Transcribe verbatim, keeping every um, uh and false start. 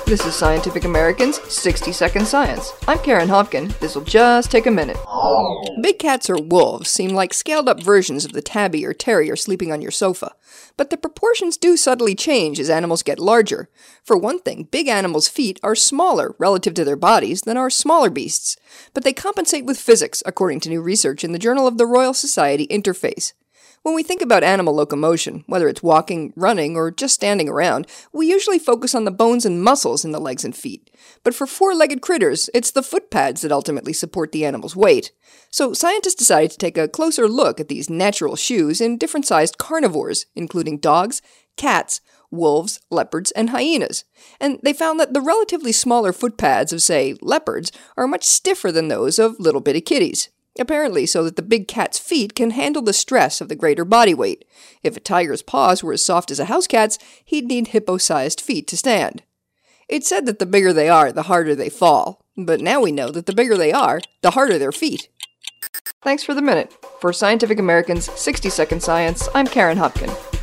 This is Scientific American's sixty second Science. I'm Karen Hopkin. This'll just take a minute. Big cats or wolves seem like scaled-up versions of the tabby or terrier sleeping on your sofa. But the proportions do subtly change as animals get larger. For one thing, big animals' feet are smaller relative to their bodies than are smaller beasts. But they compensate with physics, according to new research in the Journal of the Royal Society Interface. When we think about animal locomotion, whether it's walking, running, or just standing around, we usually focus on the bones and muscles in the legs and feet. But for four-legged critters, it's the foot pads that ultimately support the animal's weight. So scientists decided to take a closer look at these natural shoes in different-sized carnivores, including dogs, cats, wolves, leopards, and hyenas. And they found that the relatively smaller foot pads of, say, leopards are much stiffer than those of little bitty kitties. Apparently so that the big cat's feet can handle the stress of the greater body weight. If a tiger's paws were as soft as a house cat's, he'd need hippo-sized feet to stand. It's said that the bigger they are, the harder they fall. But now we know that the bigger they are, the harder their feet. Thanks for the minute. For Scientific American's sixty second Science, I'm Karen Hopkin.